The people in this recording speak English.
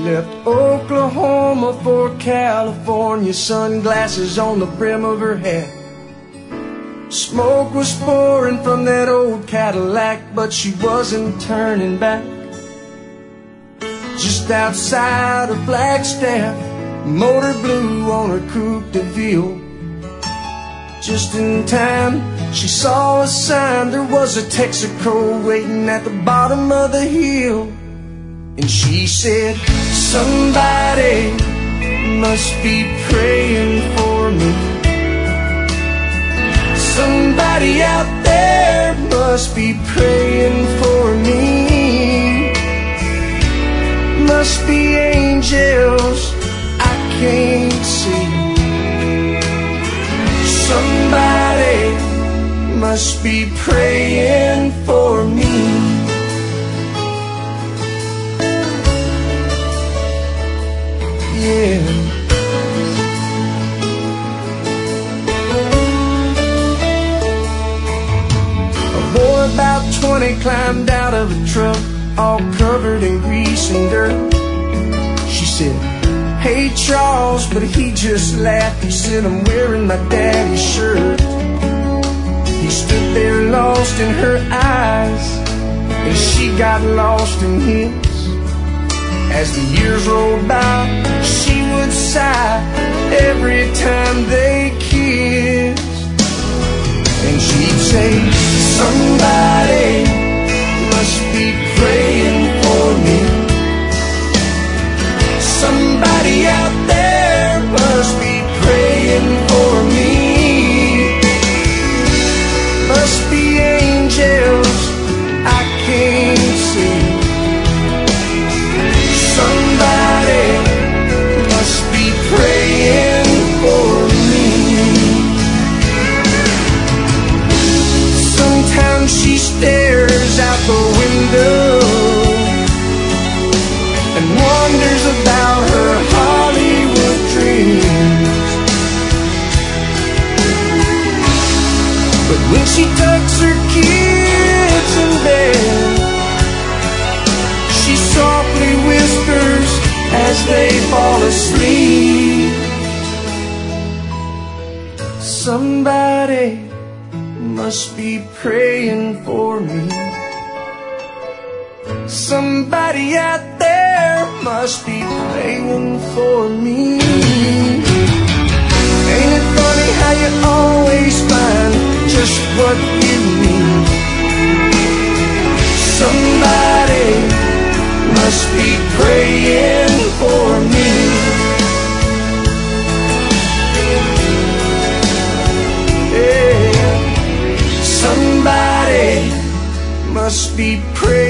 left Oklahoma for California, sunglasses on the brim of her hat. Smoke was pouring from that old Cadillac, but she wasn't turning back. Just outside of Flagstaff, motor blew on her Coupe de Ville. Just in time, she saw a sign. There was a Texaco waiting at the bottom of the hill. And she said, somebody must be praying for me. Somebody out there must be praying for me. Must be angels I can't see. Somebody must be praying for me. Yeah. A boy about 20 climbed out of a truck, all covered in grease and dirt. She said, hey Charles, but he just laughed. He said, I'm wearing my daddy's shirt. He stood there lost in her eyes, and she got lost in his. As the years rolled by, she would sigh every time they kissed. And she'd say, somebody must be praying for me. Somebody out there must be praying for me. Must be angels I can't see. Somebody must be praying for me. Sometimes she stares out the window and wonders about her Hollywood dreams. But when she tucks her kids in bed, she softly whispers as they fall asleep, somebody must be praying for me. Somebody out there must be praying for me. Ain't it funny how you always find just what you need? Somebody must be praying for me. Yeah. Somebody must be praying